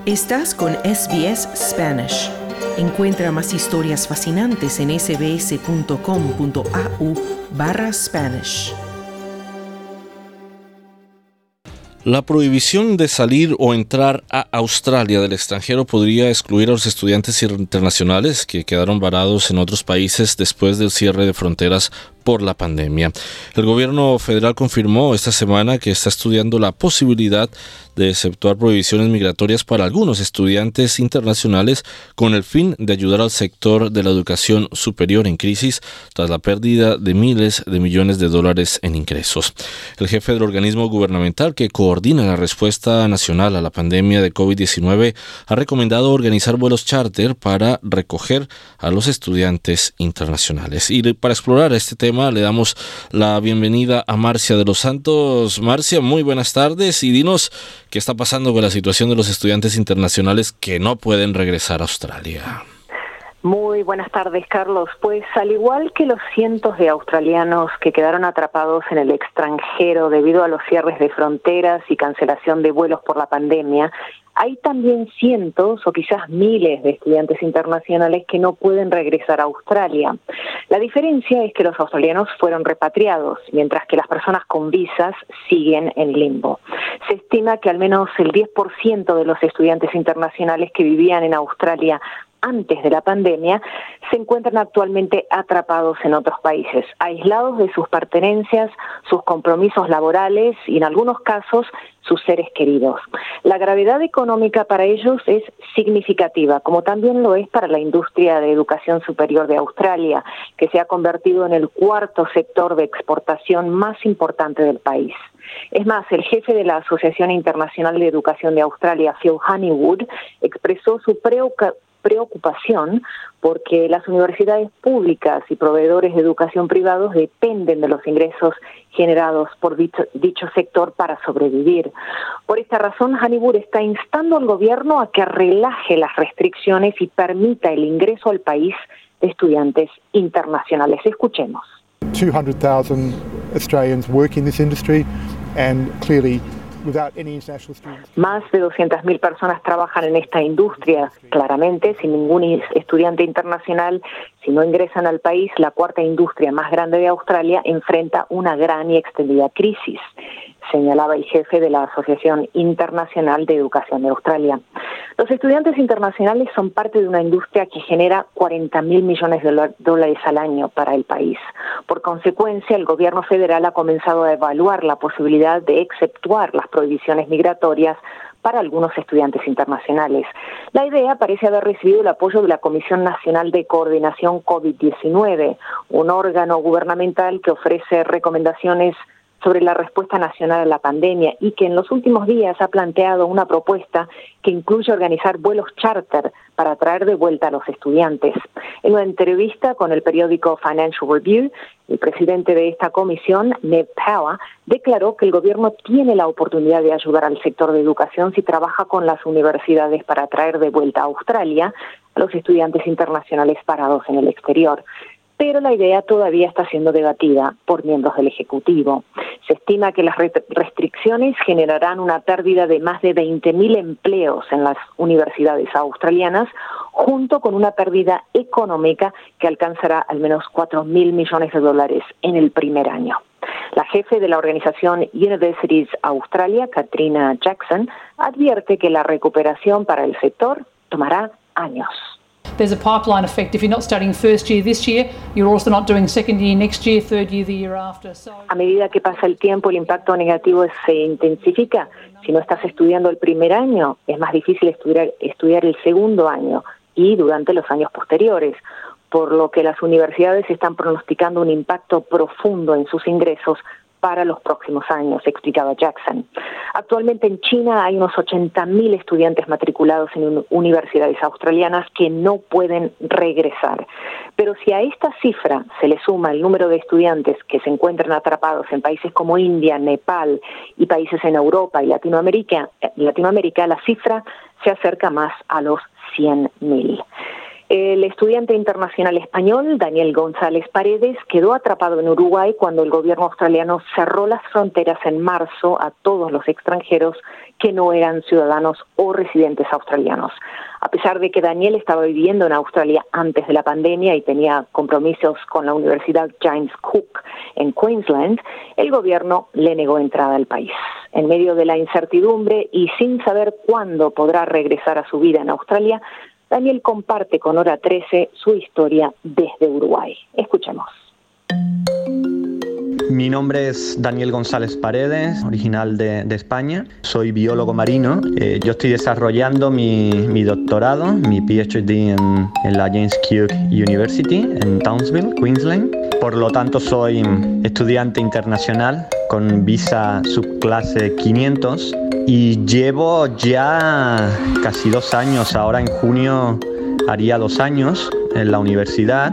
Estás con SBS Spanish. Encuentra más historias fascinantes en sbs.com.au/Spanish. La prohibición de salir o entrar a Australia del extranjero podría excluir a los estudiantes internacionales que quedaron varados en otros países después del cierre de fronteras por la pandemia. El gobierno federal confirmó esta semana que está estudiando la posibilidad de efectuar prohibiciones migratorias para algunos estudiantes internacionales con el fin de ayudar al sector de la educación superior en crisis tras la pérdida de miles de millones de dólares en ingresos. El jefe del organismo gubernamental que coordina la respuesta nacional a la pandemia de COVID-19 ha recomendado organizar vuelos charter para recoger a los estudiantes internacionales. Y para explorar este tema le damos la bienvenida a Marcia de los Santos. Marcia, muy buenas tardes y dinos qué está pasando con la situación de los estudiantes internacionales que no pueden regresar a Australia. Muy buenas tardes, Carlos. Pues al igual que los cientos de australianos que quedaron atrapados en el extranjero debido a los cierres de fronteras y cancelación de vuelos por la pandemia, hay también cientos o quizás miles de estudiantes internacionales que no pueden regresar a Australia. La diferencia es que los australianos fueron repatriados, mientras que las personas con visas siguen en limbo. Se estima que al menos el 10% de los estudiantes internacionales que vivían en Australia antes de la pandemia se encuentran actualmente atrapados en otros países, aislados de sus pertenencias, sus compromisos laborales y en algunos casos sus seres queridos. La gravedad económica para ellos es significativa, como también lo es para la industria de educación superior de Australia, que se ha convertido en el cuarto sector de exportación más importante del país. Es más, el jefe de la Asociación Internacional de Educación de Australia, Phil Honeywood, expresó su preocupación porque las universidades públicas y proveedores de educación privados dependen de los ingresos generados por dicho sector para sobrevivir. Por esta razón, Honeywood está instando al gobierno a que relaje las restricciones y permita el ingreso al país de estudiantes internacionales. Escuchemos. 200,000 Australians work in this industry and clearly más de 200.000 personas trabajan en esta industria. Claramente, sin ningún estudiante internacional, si no ingresan al país, la cuarta industria más grande de Australia enfrenta una gran y extendida crisis, señalaba el jefe de la Asociación Internacional de Educación de Australia. Los estudiantes internacionales son parte de una industria que genera 40.000 millones de dólares al año para el país. Por consecuencia, el gobierno federal ha comenzado a evaluar la posibilidad de exceptuar las prohibiciones migratorias para algunos estudiantes internacionales. La idea parece haber recibido el apoyo de la Comisión Nacional de Coordinación COVID-19, un órgano gubernamental que ofrece recomendaciones sobre la respuesta nacional a la pandemia y que en los últimos días ha planteado una propuesta que incluye organizar vuelos charter para traer de vuelta a los estudiantes. En una entrevista con el periódico Financial Review, el presidente de esta comisión, Ned Power, declaró que el gobierno tiene la oportunidad de ayudar al sector de educación si trabaja con las universidades para traer de vuelta a Australia a los estudiantes internacionales parados en el exterior. Pero la idea todavía está siendo debatida por miembros del Ejecutivo. Se estima que las restricciones generarán una pérdida de más de 20.000 empleos en las universidades australianas, junto con una pérdida económica que alcanzará al menos 4.000 millones de dólares en el primer año. La jefe de la organización Universities Australia, Katrina Jackson, advierte que la recuperación para el sector tomará años. There's a pipeline effect. If you're not studying first year this year, you're also not doing second year next year, third year the year after. A medida que pasa el tiempo, el impacto negativo se intensifica. Si no estás estudiando el primer año, es más difícil estudiar el segundo año y durante los años posteriores, por lo que las universidades están pronosticando un impacto profundo en sus ingresos para los próximos años, explicaba Jackson. Actualmente en China hay unos 80.000 estudiantes matriculados en universidades australianas que no pueden regresar. Pero si a esta cifra se le suma el número de estudiantes que se encuentran atrapados en países como India, Nepal y países en Europa y Latinoamérica, la cifra se acerca más a los 100.000. El estudiante internacional español, Daniel González Paredes, quedó atrapado en Uruguay cuando el gobierno australiano cerró las fronteras en marzo a todos los extranjeros que no eran ciudadanos o residentes australianos. A pesar de que Daniel estaba viviendo en Australia antes de la pandemia y tenía compromisos con la Universidad James Cook en Queensland, el gobierno le negó entrada al país. En medio de la incertidumbre y sin saber cuándo podrá regresar a su vida en Australia, Daniel comparte con Hora 13 su historia desde Uruguay. Escuchemos. Mi nombre es Daniel González Paredes, original de España. Soy biólogo marino. Yo estoy desarrollando mi doctorado, mi PhD en la James Cook University en Townsville, Queensland. Por lo tanto, soy estudiante internacional con visa subclase 500 y llevo ya casi 2 años. Ahora en junio haría 2 años en la universidad.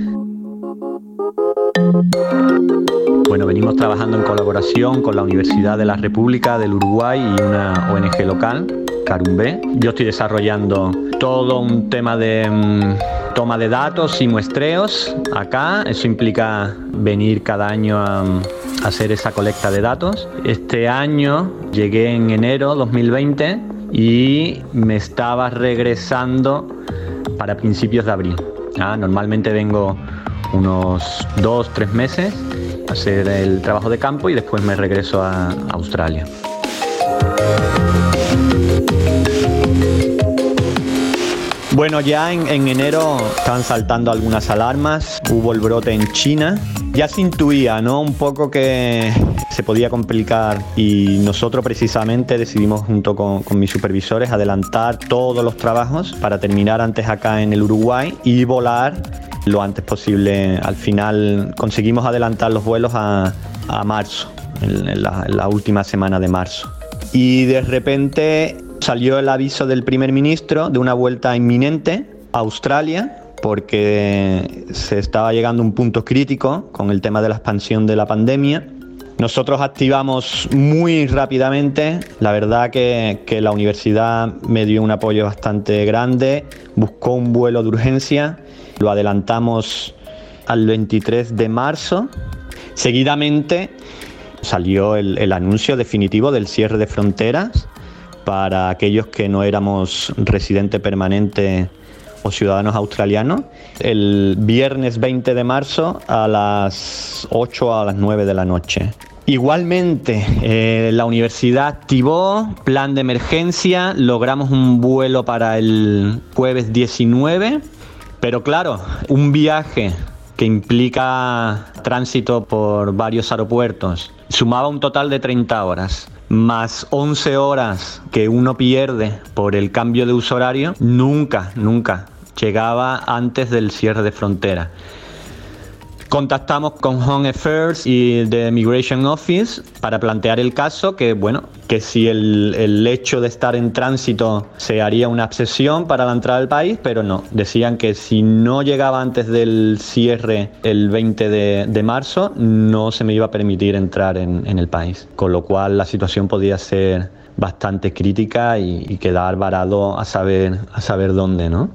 Bueno, venimos trabajando en colaboración con la Universidad de la República del Uruguay y una ONG local, Carumbé. Yo estoy desarrollando todo un tema de toma de datos y muestreos acá. Eso implica venir cada año a hacer esa colecta de datos. Este año llegué en enero 2020 y me estaba regresando para principios de abril. Normalmente vengo unos 2-3 meses a hacer el trabajo de campo y después me regreso a Australia. Bueno, ya en enero estaban saltando algunas alarmas, hubo el brote en China. Ya se intuía, ¿no?, un poco que se podía complicar y nosotros precisamente decidimos junto con mis supervisores adelantar todos los trabajos para terminar antes acá en el Uruguay y volar lo antes posible. Al final conseguimos adelantar los vuelos a marzo, en la última semana de marzo. Y de repente salió el aviso del primer ministro de una vuelta inminente a Australia porque se estaba llegando a un punto crítico con el tema de la expansión de la pandemia. Nosotros activamos muy rápidamente, la verdad que la universidad me dio un apoyo bastante grande, buscó un vuelo de urgencia, lo adelantamos al 23 de marzo. Seguidamente salió el anuncio definitivo del cierre de fronteras para aquellos que no éramos residente permanente o ciudadanos australianos, el viernes 20 de marzo a las 8 a las 9 de la noche. Igualmente, la universidad activó plan de emergencia, logramos un vuelo para el jueves 19, pero claro, un viaje que implica tránsito por varios aeropuertos sumaba un total de 30 horas. Más 11 horas que uno pierde por el cambio de uso horario, nunca llegaba antes del cierre de frontera. Contactamos con Home Affairs y The Immigration Office para plantear el caso, que si el hecho de estar en tránsito se haría una excepción para la entrada al país, pero no. Decían que si no llegaba antes del cierre el 20 de marzo, no se me iba a permitir entrar en el país. Con lo cual la situación podía ser bastante crítica y quedar varado a saber dónde, ¿no?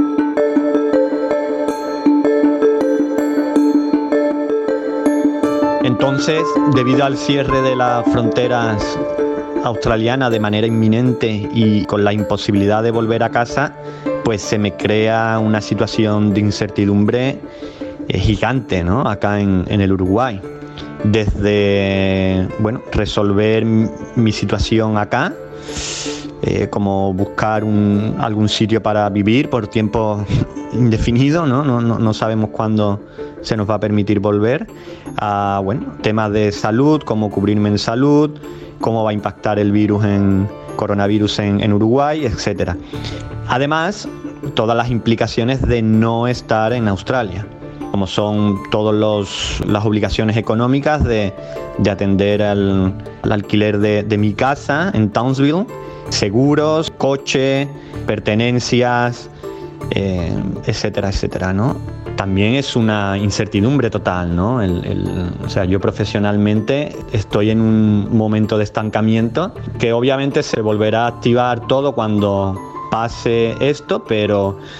Entonces, debido al cierre de las fronteras australianas de manera inminente y con la imposibilidad de volver a casa, pues se me crea una situación de incertidumbre gigante, ¿no?, acá en el Uruguay. Desde, resolver mi situación acá, como buscar algún sitio para vivir por tiempo indefinido, ¿no? No sabemos cuándo se nos va a permitir volver. Temas de salud, cómo cubrirme en salud, cómo va a impactar el coronavirus en Uruguay, etc. Además, todas las implicaciones de no estar en Australia, como son todas las obligaciones económicas de atender al alquiler de mi casa en Townsville, seguros, coche, pertenencias, etcétera, ¿no? También es una incertidumbre total, ¿no? Yo profesionalmente estoy en un momento de estancamiento que obviamente se volverá a activar todo cuando pase esto, pero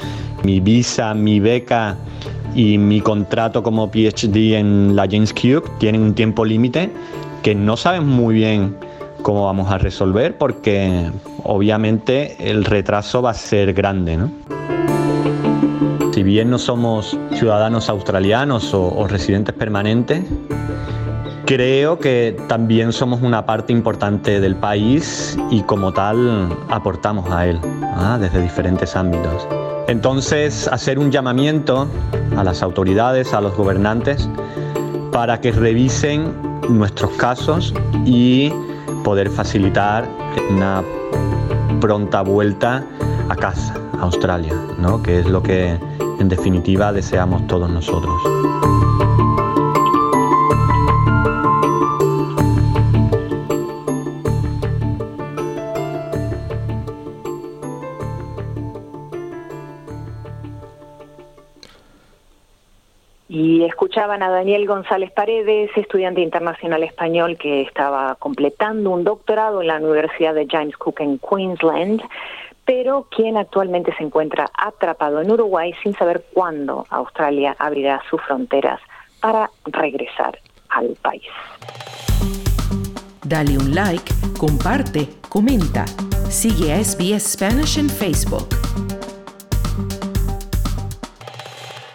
Mi visa, mi beca y mi contrato como PhD en la James Cook tienen un tiempo límite que no sabemos muy bien cómo vamos a resolver, porque obviamente el retraso va a ser grande, ¿no? Si bien no somos ciudadanos australianos o residentes permanentes, creo que también somos una parte importante del país y como tal aportamos a él, desde diferentes ámbitos. Entonces, hacer un llamamiento a las autoridades, a los gobernantes, para que revisen nuestros casos y poder facilitar una pronta vuelta a casa, a Australia, ¿no? Que es lo que en definitiva deseamos todos nosotros. Y escuchaban a Daniel González Paredes, estudiante internacional español que estaba completando un doctorado en la Universidad de James Cook en Queensland, pero quien actualmente se encuentra atrapado en Uruguay sin saber cuándo Australia abrirá sus fronteras para regresar al país. Dale un like, comparte, comenta. Sigue a SBS Spanish en Facebook.